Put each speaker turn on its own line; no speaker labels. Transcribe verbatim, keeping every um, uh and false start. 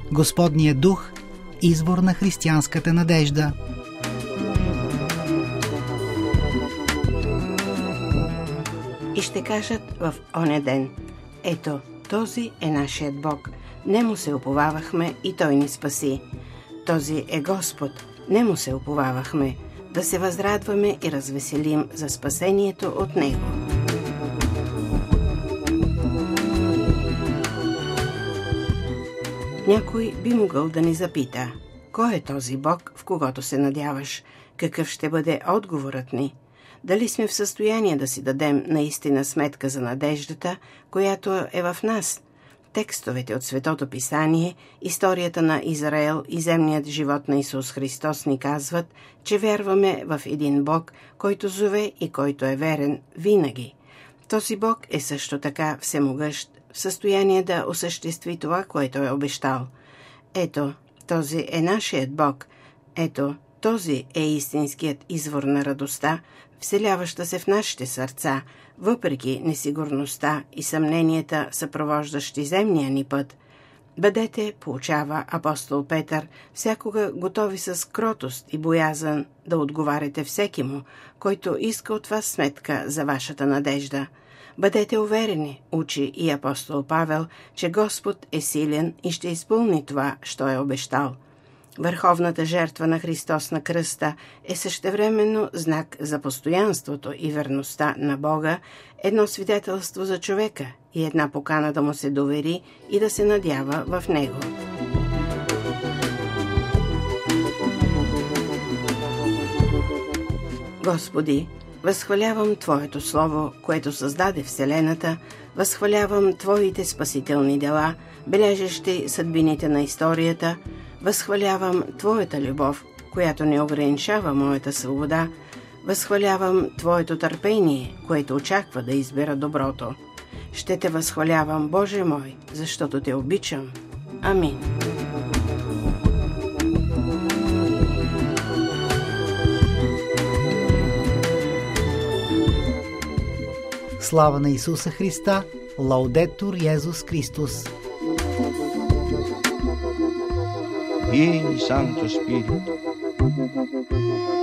Господният дух – извор на християнската надежда.
И ще кажат в оня ден: ето, този е нашият Бог, нему се уповавахме и Той ни спаси. Този е Господ, нему се уповавахме, да се възрадваме и развеселим за спасението от Него. Някой би могъл да ни запита: кой е този Бог, в когото се надяваш? Какъв ще бъде отговорът ни? Дали сме в състояние да си дадем наистина сметка за надеждата, която е в нас? Текстовете от Светото Писание, историята на Израел и земният живот на Исус Христос ни казват, че вярваме в един Бог, който зове и който е верен винаги. Този Бог е също така всемогъщ, в състояние да осъществи това, което е обещал. Ето, този е нашият Бог. Ето, този е истинският извор на радостта, вселяваща се в нашите сърца, въпреки несигурността и съмненията, съпровождащи земния ни път. Бъдете, поучава апостол Петър, всякога готови с кротост и боязън да отговаряте всеки му, който иска от вас сметка за вашата надежда. Бъдете уверени, учи и апостол Павел, че Господ е силен и ще изпълни това, що е обещал. Върховната жертва на Христос на кръста е същевременно знак за постоянството и верността на Бога, едно свидетелство за човека и една покана да му се довери и да се надява в Него. Господи, възхвалявам Твоето Слово, което създаде Вселената, възхвалявам Твоите спасителни дела, бележещи съдбините на историята, възхвалявам Твоята любов, която не ограничава моята свобода, възхвалявам Твоето търпение, което очаква да избера доброто. Ще Те възхвалявам, Боже мой, защото Те обичам. Амин.
Слава на Исуса Христа! Лаудетур Йезус Христос!
Vieni Santo Spirito.